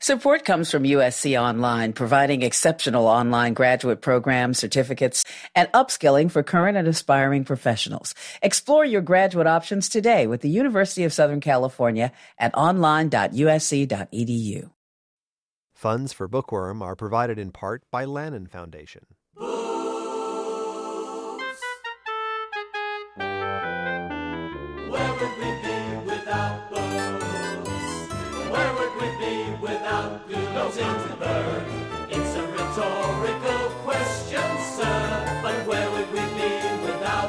Support comes from USC Online, providing exceptional online graduate programs, certificates, and upskilling for current and aspiring professionals. Explore your graduate options today with the University of Southern California at online.usc.edu. Funds for Bookworm are provided in part by Lannan Foundation. Where would we be without books? Where would we be without Gutenberg? It's a rhetorical question, sir, but where would we be without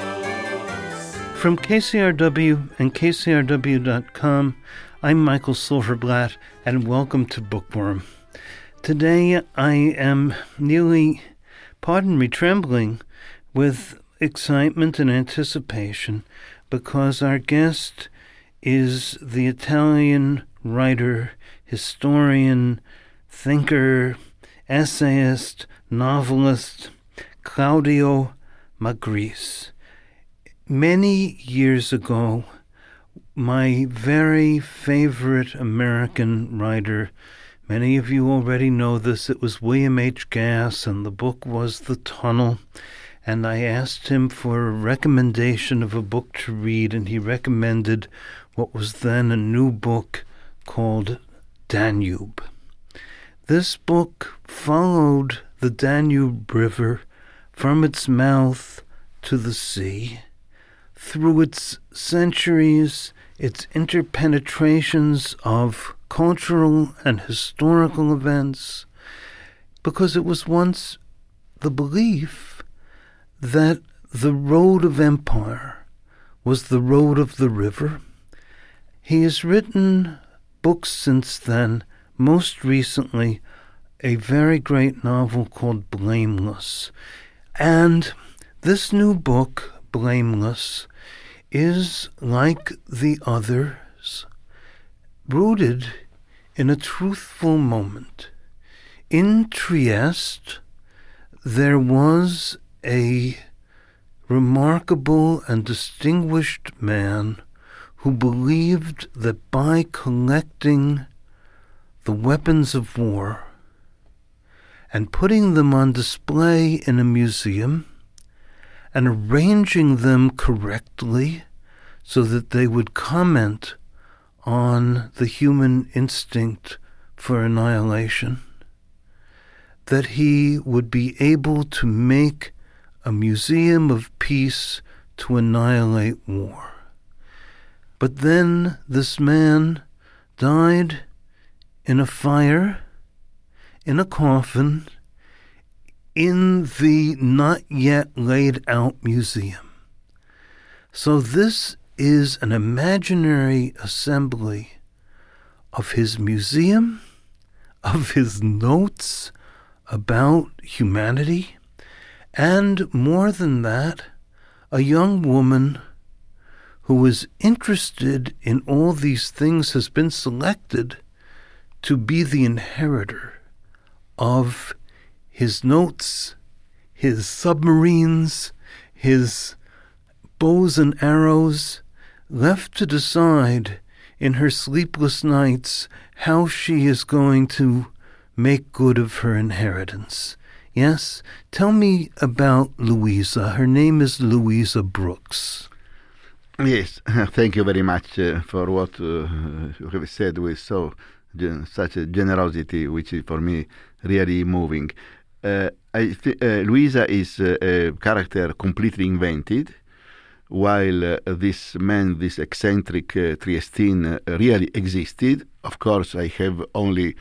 books? From KCRW and KCRW.com, I'm Michael Silverblatt, and welcome to Bookworm. Today I am nearly, pardon me, trembling with excitement and anticipation because our guest is the Italian writer, historian, thinker, essayist, novelist, Claudio Magris. Many years ago, my very favorite American writer, many of you already know this, it was William H. Gass, and the book was The Tunnel. And I asked him for a recommendation of a book to read, and he recommended what was then a new book called Danube. This book followed the Danube River from its mouth to the sea, through its centuries, its interpenetrations of cultural and historical events, because it was once the belief that the road of empire was the road of the river. He has written books since then, most recently a very great novel called Blameless. And this new book, Blameless, is like the others, rooted in a truthful moment. In Trieste, there was a remarkable and distinguished man who believed that by collecting the weapons of war and putting them on display in a museum and arranging them correctly so that they would comment on the human instinct for annihilation, that he would be able to make a museum of peace to annihilate war. But then this man died in a fire, in a coffin, in the not yet laid out museum. So this is an imaginary assembly of his museum, of his notes about humanity, and more than that, a young woman who was interested in all these things has been selected to be the inheritor of his notes, his submarines, his bows and arrows, left to decide in her sleepless nights how she is going to make good of her inheritance. Yes? Tell me about Louisa. Her name is Louisa Brooks. Yes, thank you very much for what you have said with such a generosity, which is for me really moving. Louisa is a character completely invented, while this man, this eccentric Triestine, really existed. Of course, I have only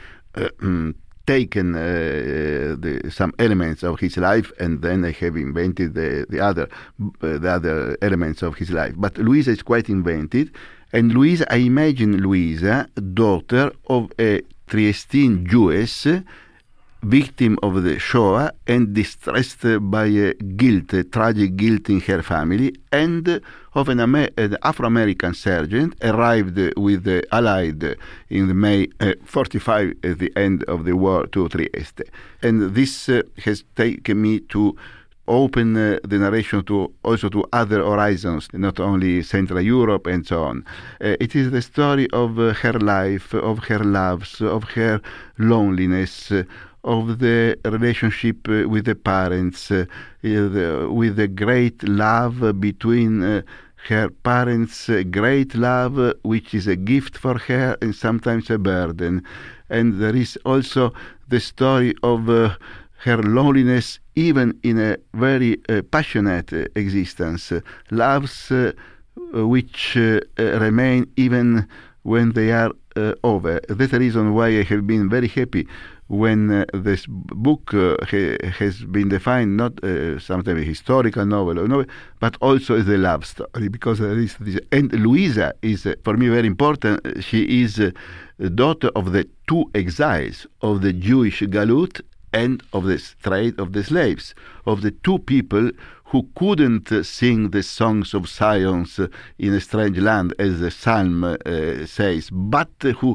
taken some elements of his life, and then I have invented the other elements of his life. But Louisa is quite invented, and Louisa, I imagine Louisa, daughter of a Triestine Jewess, victim of the Shoah and distressed by a tragic guilt in her family, and of an Afro-American sergeant arrived with the Allied in May 45 at the end of the war to Trieste. And this has taken me to open the narration also to other horizons, not only Central Europe and so on. It is the story of her life, of her loves, of her loneliness, of the relationship with the parents, with the great love between her parents, great love which is a gift for her and sometimes a burden. And there is also the story of her loneliness even in a very passionate existence, loves which remain even when they are over. That's the reason why I have been very happy when this book has been defined not sometimes a historical novel, but also as a love story, because there is this. And Luisa is, for me, very important. She is the daughter of the two exiles, of the Jewish Galut and of the trade of the slaves, of the two people who couldn't sing the songs of Zion in a strange land, as the psalm says, but who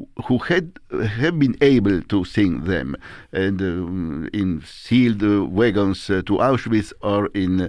have been able to sing them, and in sealed wagons to Auschwitz, or in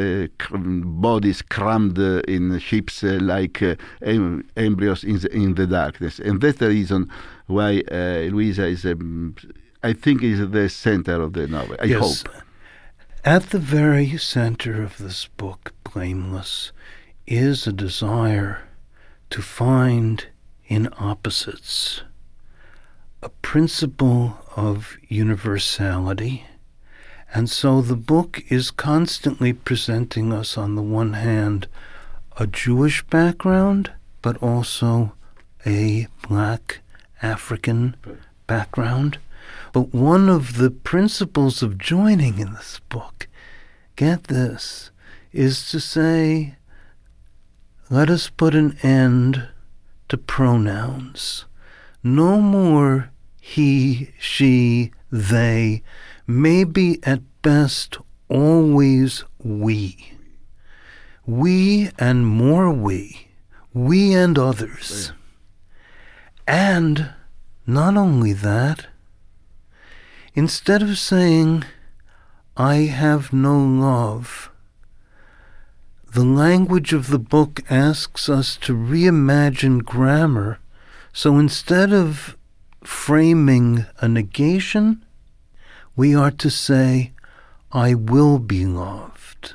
bodies crammed in ships like embryos in the darkness. And that's the reason why Luisa is, I think, is the center of the novel. I hope. At the very center of this book, Blameless, is a desire to find in opposites a principle of universality. And so the book is constantly presenting us, on the one hand, a Jewish background, but also a Black African background. But one of the principles of joining in this book, get this, is to say, let us put an end to pronouns. No more he, she, they, maybe at best always we. We and more we and others. And not only that, instead of saying, I have no love, the language of the book asks us to reimagine grammar. So instead of framing a negation, we are to say, I will be loved.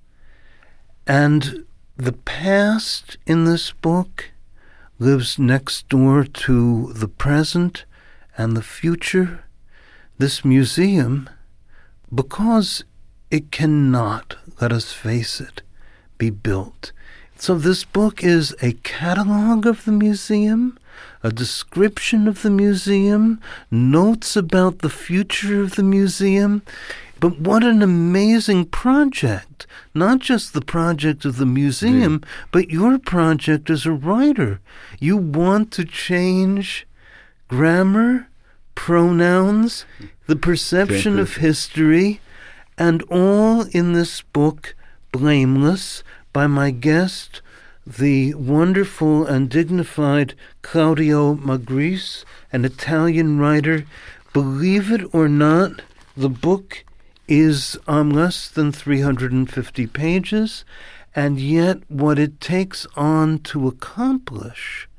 And the past in this book lives next door to the present and the future. This museum, because it cannot, let us face it, be built. So this book is a catalog of the museum, a description of the museum, notes about the future of the museum. But what an amazing project. Not just the project of the museum, but your project as a writer. You want to change grammar, pronouns, the perception of history, and all in this book, Blameless, by my guest, the wonderful and dignified Claudio Magris, an Italian writer. Believe it or not, the book is less than 350 pages, and yet what it takes on to accomplish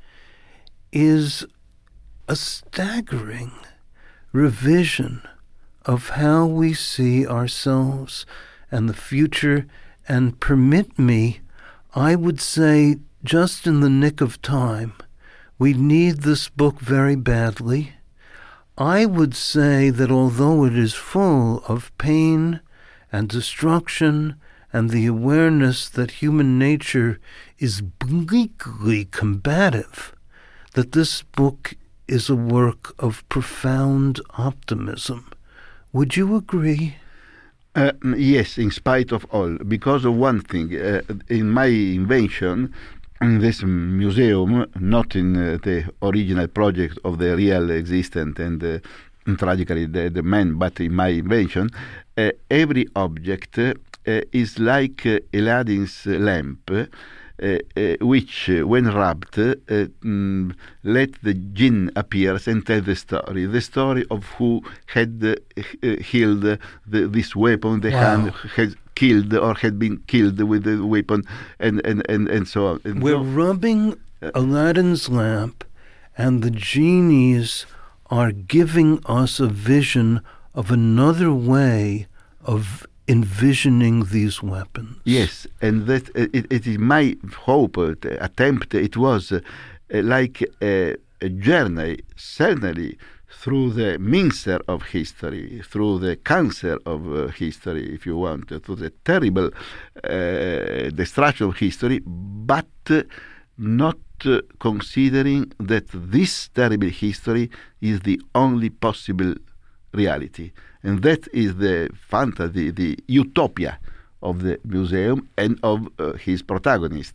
is a staggering revision of how we see ourselves and the future. And permit me, I would say, just in the nick of time, we need this book very badly. I would say that although it is full of pain and destruction and the awareness that human nature is bleakly combative, that this book is a work of profound optimism. Would you agree? Yes, in spite of all, because of one thing. In my invention, in this museum, not in the original project of the real existent and tragically the man, but in my invention, every object is like Aladdin's lamp, which, when rubbed, let the jinn appear and tell the story of who had healed this weapon, the hand had killed or had been killed with the weapon, and so on. And we're rubbing Aladdin's lamp, and the genies are giving us a vision of another way of envisioning these weapons. Yes, and that it is my hope, attempt. It was like a journey, certainly, through the mincer of history, through the cancer of history, if you want, through the terrible destruction of history, but not considering that this terrible history is the only possible reality. And that is the fantasy, the utopia of the museum and of his protagonist,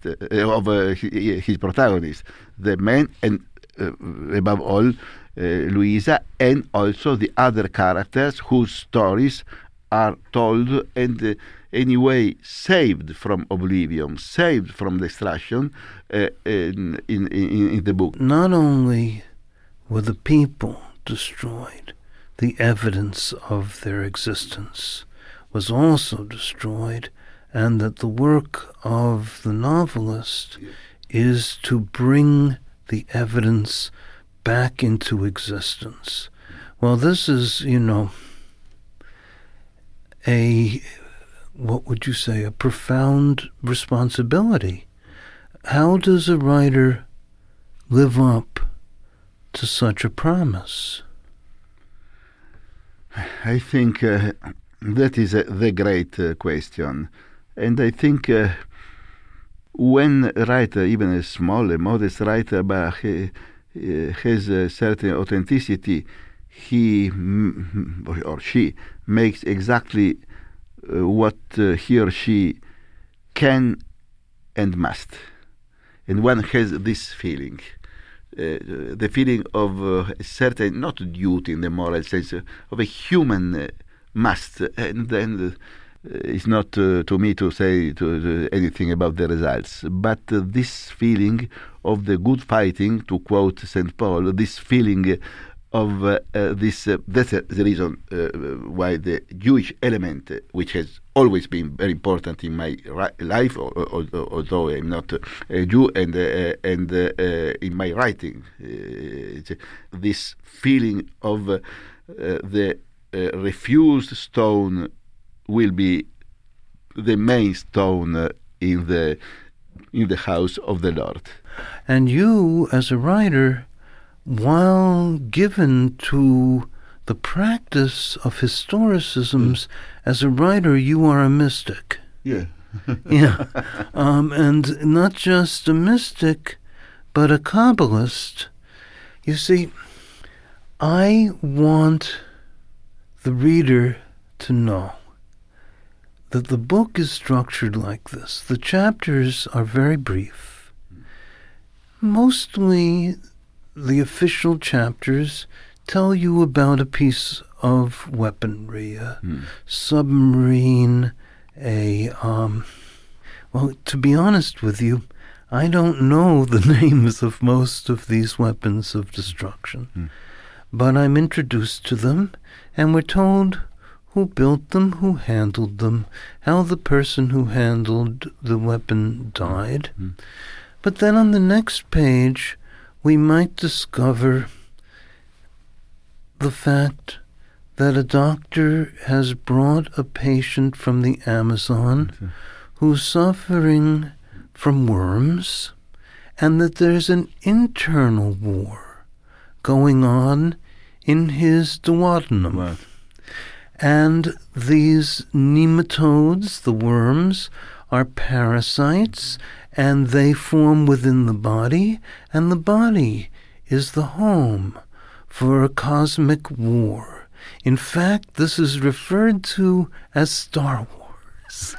the man, and above all, Luisa, and also the other characters whose stories are told and anyway saved from oblivion, saved from destruction in the book. Not only were the people destroyed, the evidence of their existence was also destroyed, and that the work of the novelist is to bring the evidence back into existence. Well, this is, what would you say, a profound responsibility. How does a writer live up to such a promise? I think that is the great question. And I think when a writer, even a small, modest writer, but has a certain authenticity, he or she makes exactly what he or she can and must. And one has this feeling, the feeling of a certain, not duty in the moral sense, of a human must. And then it's not to me to say to anything about the results, but this feeling of the good fighting, to quote St. Paul, this feeling of this, that's the reason why the Jewish element, which has always been very important in my life, although I'm not a Jew, and in my writing, this feeling of the refused stone will be the main stone in the house of the Lord. And you, as a writer, while given to the practice of historicisms, as a writer, you are a mystic. Yeah. Yeah. And not just a mystic, but a Kabbalist. You see, I want the reader to know that the book is structured like this. The chapters are very brief. Mostly the official chapters tell you about a piece of weaponry, a submarine, well, to be honest with you, I don't know the names of most of these weapons of destruction. But I'm introduced to them, and we're told who built them, who handled them, how the person who handled the weapon died. But then on the next page, we might discover the fact that a doctor has brought a patient from the Amazon who's suffering from worms, and that there's an internal war going on in his duodenum. Right. And these nematodes, the worms, are parasites, and they form within the body, and the body is the home for a cosmic war. In fact, this is referred to as Star Wars.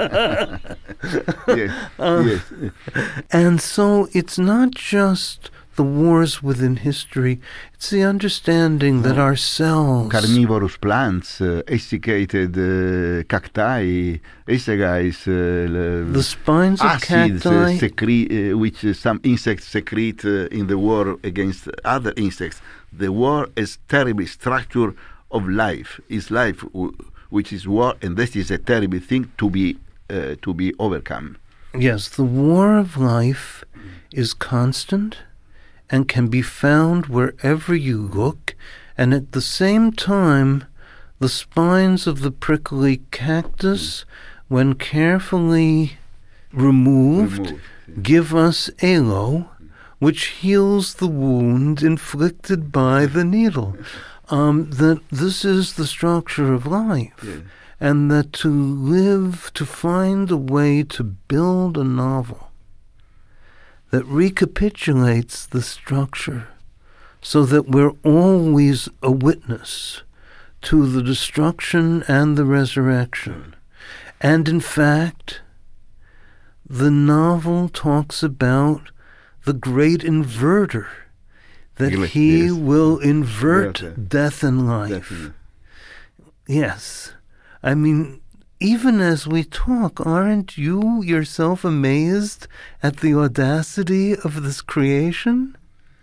Yes. And so it's not just the wars within history. It's the understanding that our cells... Carnivorous plants, essicated cacti, essegais, the spines of acids cacti... which some insects secrete in the war against other insects. The war is terribly structure of life. Is life which is war, and this is a terrible thing to be overcome. Yes, the war of life is constant and can be found wherever you look, and at the same time, the spines of the prickly cactus, when carefully removed, give us aloe, which heals the wound inflicted by the needle. That this is the structure of life. Yeah. And that to live, to find a way to build a novel that recapitulates the structure so that we're always a witness to the destruction and the resurrection. And in fact, the novel talks about the great inverter, that he will invert death and life. Definitely. Yes. I mean, even as we talk, aren't you yourself amazed at the audacity of this creation?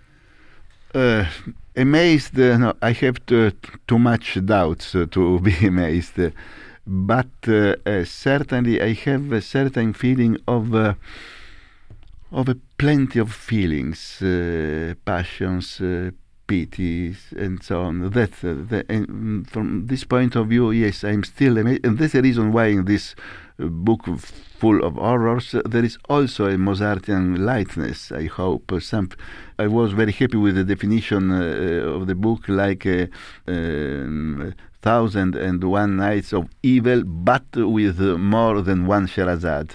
Amazed, no, I have too much doubts to be amazed. But certainly I have a certain feeling of a plenty of feelings, passions, pities, and so on. And from this point of view, yes, I'm still amazed. And that's the reason why in this book full of horrors, there is also a Mozartian lightness, I hope. I was very happy with the definition of the book, like 1,001 Nights of Evil, but with more than one Sherazade.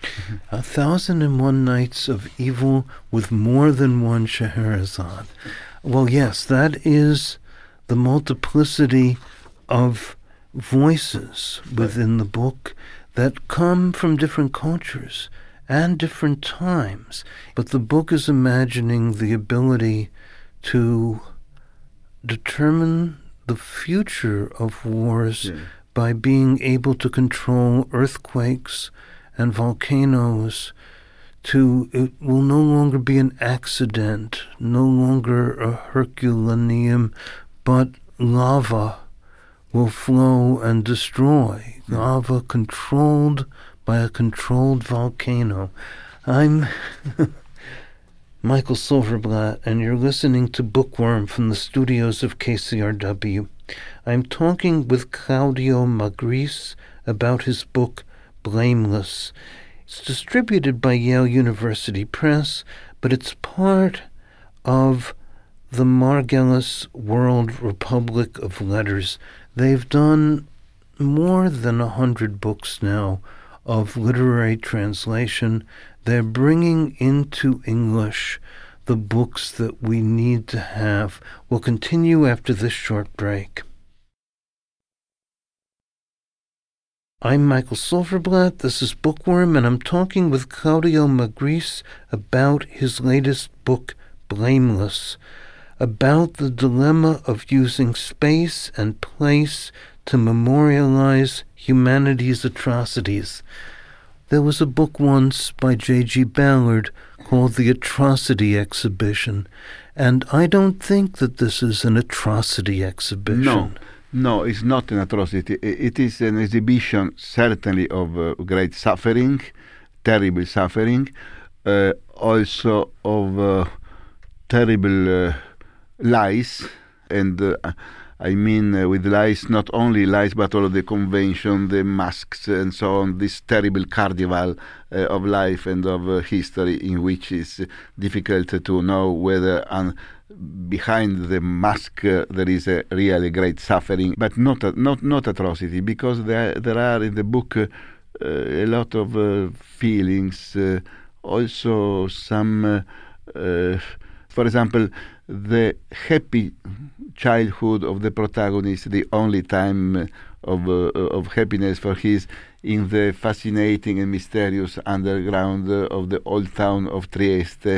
1,001 Nights of Evil with more than one Scheherazade. Well, yes, that is the multiplicity of voices within the book that come from different cultures and different times. But the book is imagining the ability to determine the future of wars by being able to control earthquakes and volcanoes. It will no longer be an accident, no longer a Herculaneum, but lava will flow and destroy. Lava controlled by a controlled volcano. I'm Michael Silverblatt, and you're listening to Bookworm from the studios of KCRW. I'm talking with Claudio Magris about his book, Blameless. It's distributed by Yale University Press, but it's part of the Margulis World Republic of Letters. They've done more than 100 books now of literary translation. They're bringing into English the books that we need to have. We'll continue after this short break. I'm Michael Silverblatt, this is Bookworm, and I'm talking with Claudio Magris about his latest book, Blameless, about the dilemma of using space and place to memorialize humanity's atrocities. There was a book once by J.G. Ballard called The Atrocity Exhibition, and I don't think that this is an atrocity exhibition. No, it's not an atrocity. It is an exhibition, certainly, of great suffering, terrible suffering, also of terrible lies, and I mean with lies, not only lies, but all of the convention, the masks, and so on, this terrible carnival of life and of history, in which it's difficult to know whether behind the mask there is a really great suffering, but not atrocity, because there are in the book a lot of feelings, also some, for example, the happy childhood of the protagonist, the only time of happiness for his in the fascinating and mysterious underground of the old town of Trieste,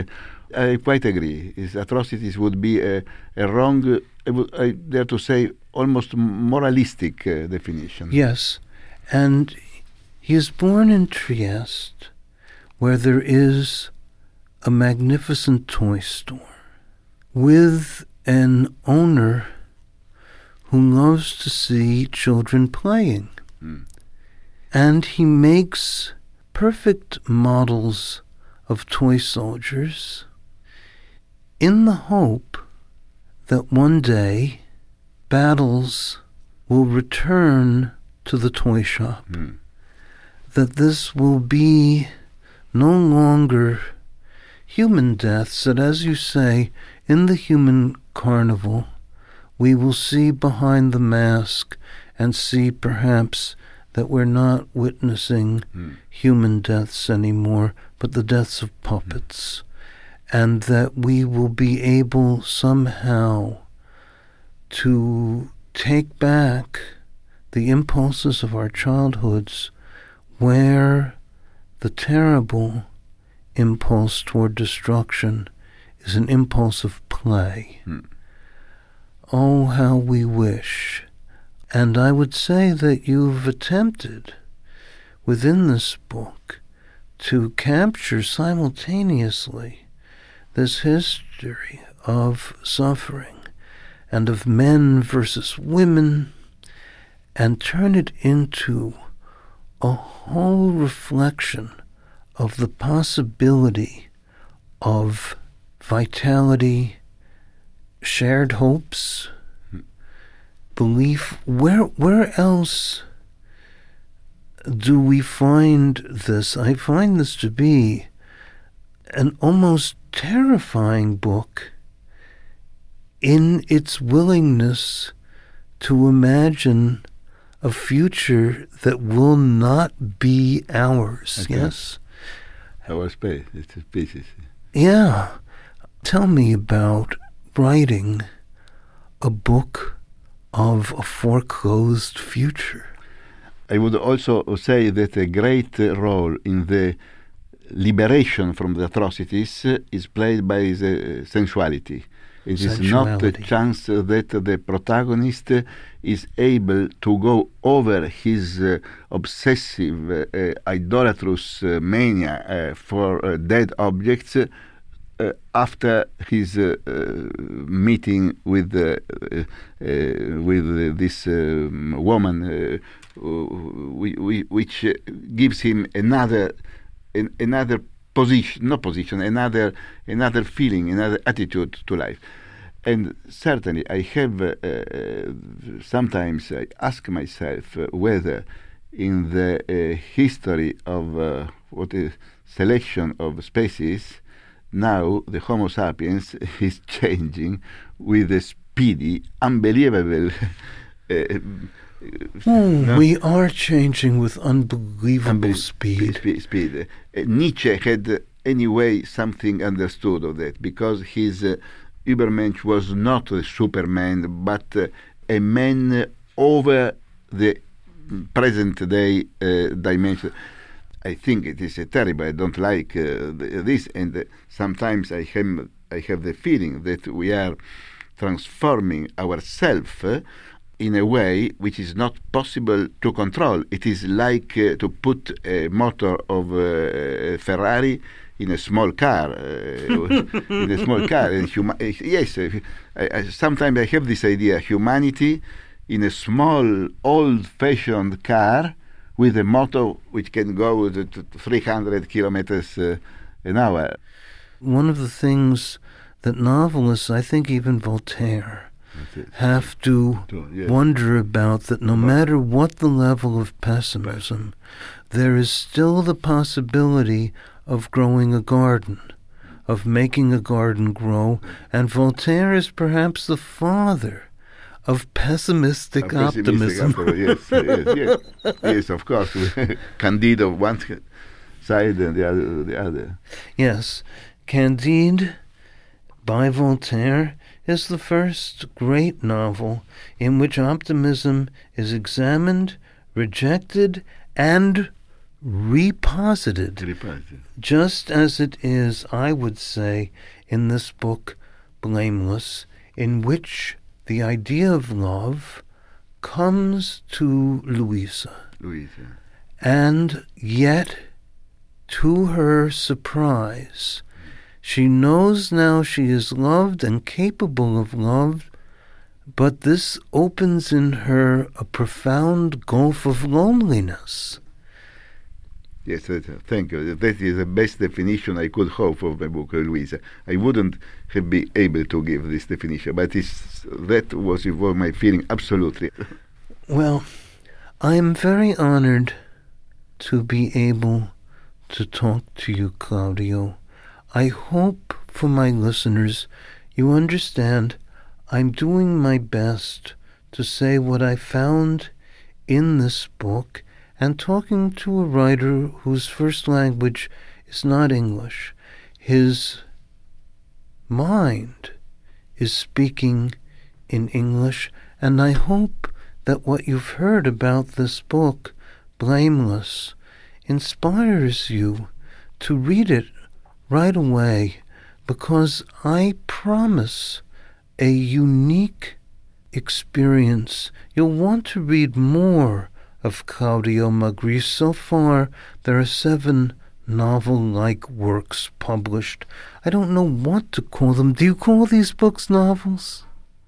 I quite agree. Atrocities would be a wrong, I dare to say, almost moralistic definition. Yes, and he is born in Trieste, where there is a magnificent toy store with an owner who loves to see children playing. And he makes perfect models of toy soldiers in the hope that one day battles will return to the toy shop, that this will be no longer human deaths, that, as you say, in the human carnival, we will see behind the mask and see perhaps that we're not witnessing human deaths anymore, but the deaths of puppets, and that we will be able somehow to take back the impulses of our childhoods, where the terrible impulse toward destruction is an impulse of play. Oh, how we wish. And I would say that you've attempted within this book to capture simultaneously this history of suffering and of men versus women, and turn it into a whole reflection of the possibility of vitality, shared hopes, belief. Where else do we find this? I find this to be an almost terrifying book in its willingness to imagine a future that will not be ours. Okay. Yes? Our space, it's a species. Yeah. Tell me about writing a book of a foreclosed future. I would also say that a great role in the liberation from the atrocities is played by the sensuality. It is not a chance that the protagonist is able to go over his obsessive, idolatrous mania for dead objects after his meeting with this woman, which gives him another position, another feeling, another attitude to life. And certainly I have sometimes I ask myself whether in the history of what is selection of species, now the Homo sapiens is changing with a speedy, unbelievable no? We are changing with unbelievable speed. Nietzsche had anyway something understood of that, because his Übermensch was not a Superman, but a man over the present day dimension. I think it is terrible. I don't like this, and sometimes I have the feeling that we are transforming ourselves in a way which is not possible to control. It is like to put a motor of a Ferrari in a small car. In a small car. Yes, sometimes I have this idea: humanity in a small, old-fashioned car with a motor which can go to 300 kilometers an hour. One of the things that novelists, I think even Voltaire, have to wonder about, that no matter what the level of pessimism, there is still the possibility of growing a garden, of making a garden grow, and Voltaire is perhaps the father of pessimistic optimism. Yes, of course. Candide on one side and the other. Yes, Candide by Voltaire is the first great novel in which optimism is examined, rejected, and reposited, just as it is, I would say, in this book, Blameless, in which the idea of love comes to Louisa. And yet, to her surprise, she knows now she is loved and capable of love, but this opens in her a profound gulf of loneliness. Yes, thank you. That is the best definition I could hope for my book, Louisa. I wouldn't have been able to give this definition, but that was my feeling, absolutely. Well, I am very honored to be able to talk to you, Claudio. I hope for my listeners you understand I'm doing my best to say what I found in this book and talking to a writer whose first language is not English. His mind is speaking in English, and I hope that what you've heard about this book, Blameless, inspires you to read it right away, because I promise a unique experience. You'll want to read more of Claudio Magris. So far, there are 7 novel-like works published. I don't know what to call them. Do you call these books novels?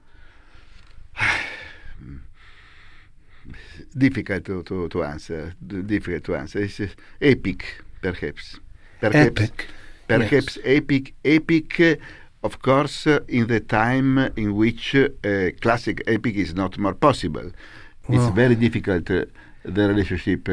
Difficult to answer. It's epic, perhaps. Epic. Perhaps yes. Epic, of course, in the time in which classic epic is not more possible. It's very difficult, the relationship.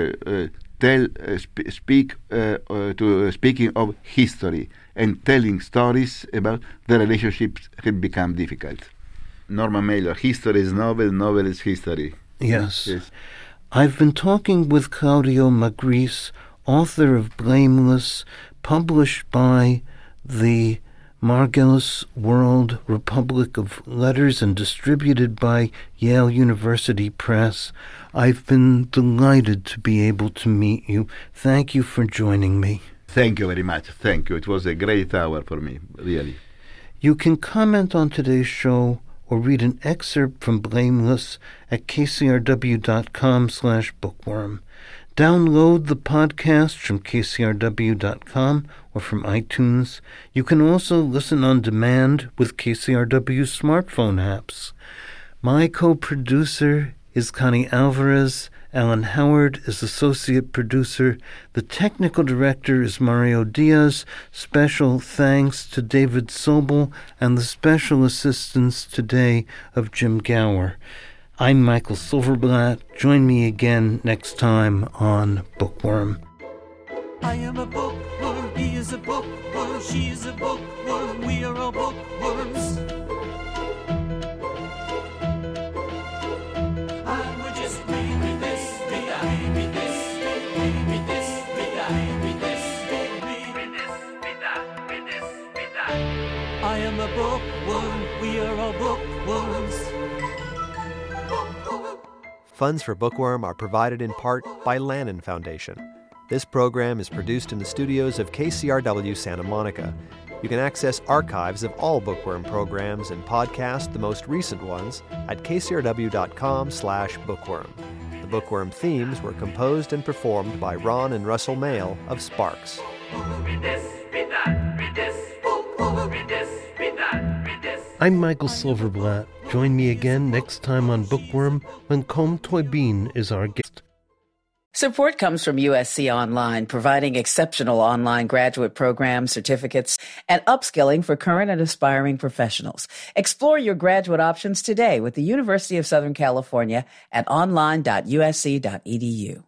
Speaking of history and telling stories about the relationships had become difficult. Norman Mailer, history is novel, novel is history. Yes. I've been talking with Claudio Magris, author of Blameless, published by the Margulis World Republic of Letters and distributed by Yale University Press. I've been delighted to be able to meet you. Thank you for joining me. Thank you very much. Thank you. It was a great hour for me, really. You can comment on today's show or read an excerpt from Blameless at kcrw.com/bookworm. Download the podcast from kcrw.com or from iTunes. You can also listen on demand with KCRW's smartphone apps. My co-producer is Connie Alvarez. Alan Howard is associate producer. The technical director is Mario Diaz. Special thanks to David Sobel and the special assistance today of Jim Gower. I'm Michael Silverblatt. Join me again next time on Bookworm. I am a bookworm, he is a bookworm, she is a bookworm, we are all bookworms. And we're just read this, read that, read this, read this, read that, read this, read this, read that, read this, read that. I am a bookworm, we are all bookworms. Funds for Bookworm are provided in part by Lannan Foundation. This program is produced in the studios of KCRW Santa Monica. You can access archives of all Bookworm programs and podcast the most recent ones at kcrw.com/bookworm. The Bookworm themes were composed and performed by Ron and Russell Mail of Sparks. Read this, read that, read this, read this, read that, read this. I'm Michael Silverblatt. Join me again next time on Bookworm when Colm Tóibín is our guest. Support comes from USC Online, providing exceptional online graduate programs, certificates, and upskilling for current and aspiring professionals. Explore your graduate options today with the University of Southern California at online.usc.edu.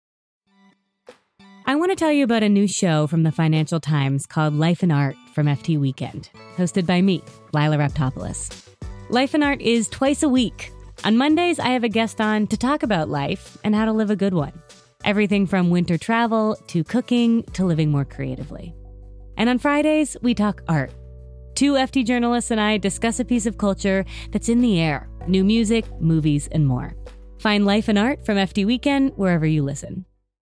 I want to tell you about a new show from the Financial Times called Life and Art from FT Weekend, hosted by me, Lila Raptopoulos. Life and Art is twice a week. On Mondays, I have a guest on to talk about life and how to live a good one. Everything from winter travel to cooking to living more creatively. And on Fridays, we talk art. 2 FT journalists and I discuss a piece of culture that's in the air, new music, movies, and more. Find Life and Art from FT Weekend wherever you listen.